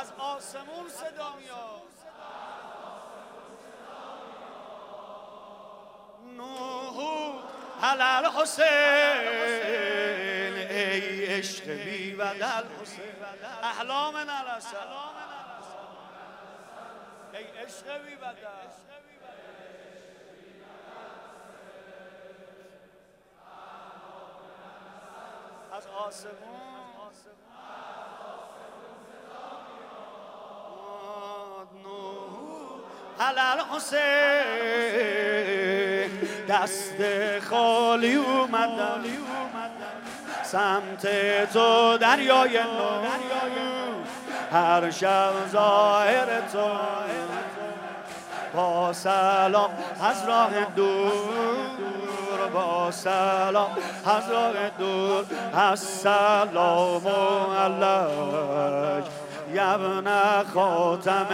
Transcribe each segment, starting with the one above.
از آسمون صدا میاد نوح علل حسین ای عشق بی بدل حسین احلام نلسل ای عشق بی بدل از آسمون علل حسین دست خالی اومدم سمت تو دریای نور هر شب ظاهر تو با سلام از راه دور با سلام از راه دور السلام علیک یبن خاتم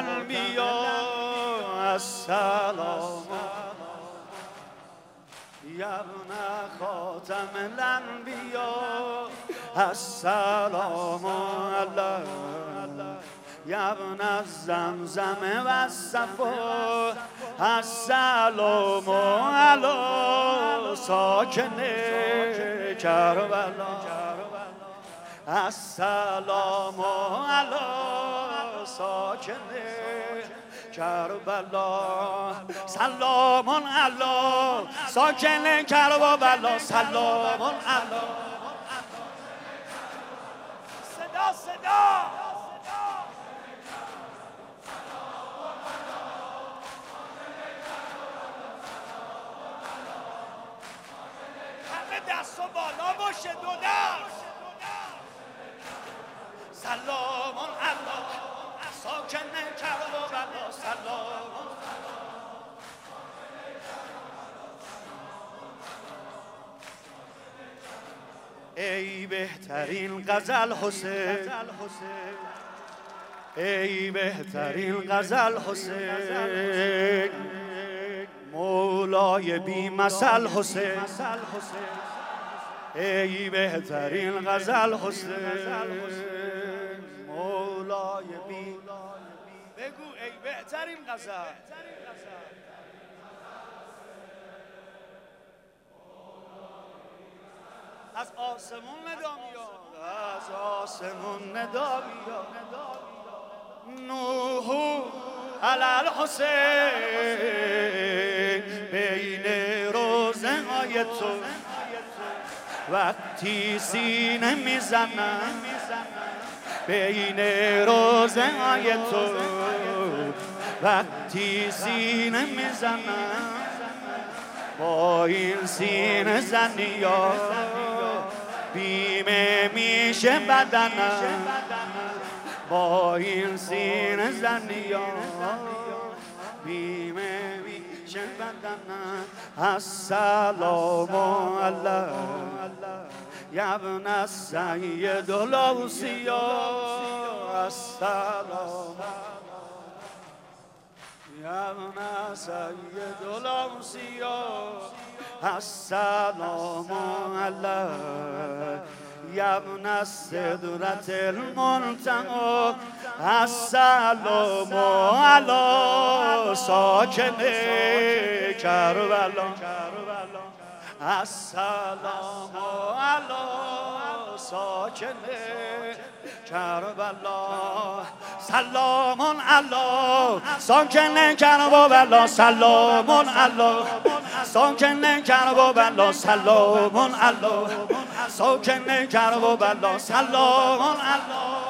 الانبیا السلام یبن خاتم الانبیا السلام علیک یبن الزمزم و الصفا السلام علی ساکن کربلا السلام علی ساکن کربلا سلام علی ساکن کربلا سلام علی صدا صدا همه دست و بالا باشه دو دست سلام علی ساکن کربلا سلام ای بهترین غزل حسین ای بهترین غزل حسین مولای بی مثل حسین ای بهترین غزل حسین مولای بی بگو ای بهترین غزل از آسمون ندا میاد از آسمون ندا میاد نوح علل حسین بین روزه های تو وقتی سینه میزنم بین روزه های تو وقتی سینه میزنم با این سینه زنی ها بیمه میشه بدنم با این سینه زنی ها بیمه میشه بدنم السلام علیک یبن السید الاوصیا السلام یبن السید الاوصیا السلام علیک یبن السدرة المنتهی السلام علی ساکن کربلا السلام علی ساکن کربلا سلام علی ساکن کربلا سلام علی ساکن کربلا سلام علی ساکن کربلا سلام علی